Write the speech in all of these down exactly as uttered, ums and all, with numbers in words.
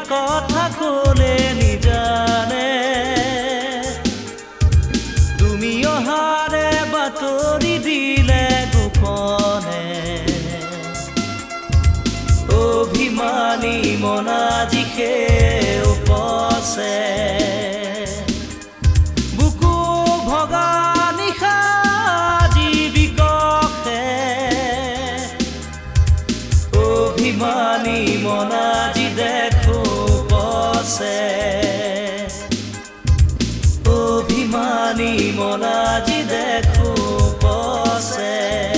কথা কলে নিজানে তুমি অহাৰে বাতৰি দিলে গোপনে অভিমানী মনাজি সে উপচে বুকু ভগা নিশা জীৱিকহে অভিমানী মনাজি দেখো পছে অভিমানী মনাজি দেখো পছে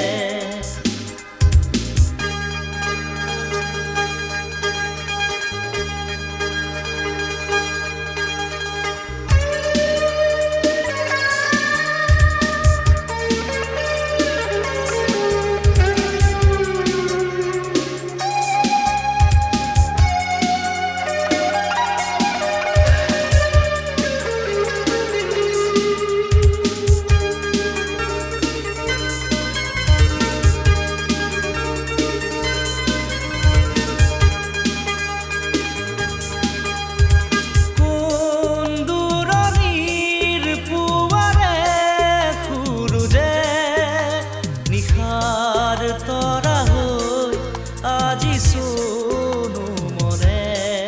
তৰা হৈ আজি সোনো মনে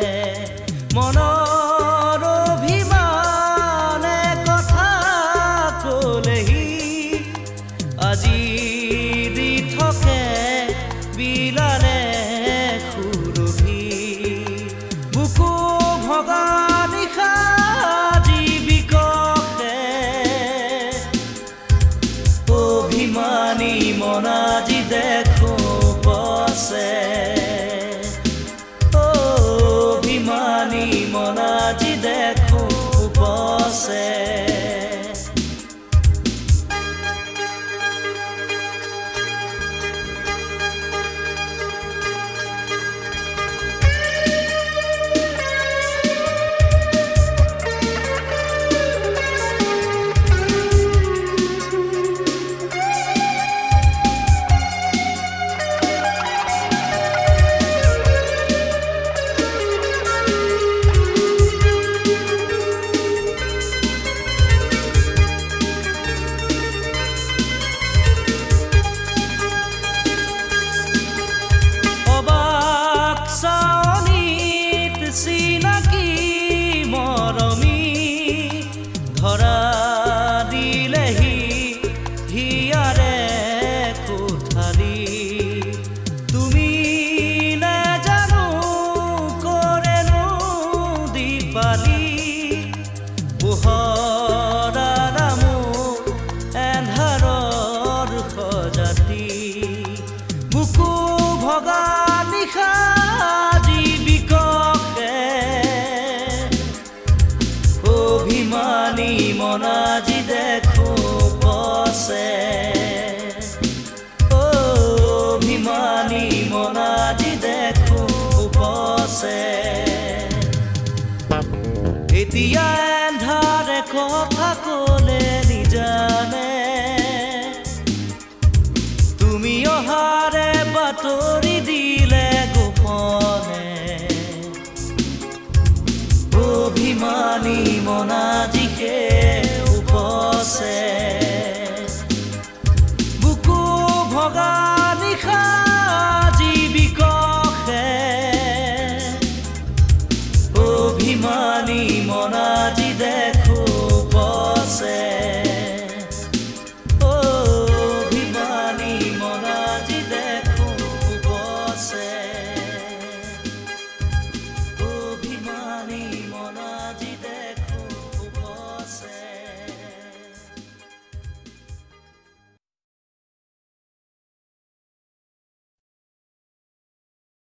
মনৰ অভিমানে কথা কলেহি আজি দি থাকে বিলালে সুৰভি বুকু ভগা নিশা জীৱিকহে অভিমানী মনাজি দেখো পছে অভিমানী মনাজি দেখো পছে চিনাকি মৰমী ধৰা দিলেহি হিয়াৰে কোঠালি তুমি নাজানো কৰেনো দীপালি পোহৰা নামো এন্ধাৰৰ সজাতি বুকু ভগা নিশা অভিমানী মনাজি দেখো পছে অভিমানী মনাজি দেখো পছে এতিয়া এন্ধাৰে কথা কলে নিজানে তুমি অহাৰে বাতৰি দিলে গোপনে অভিমানী মনাজি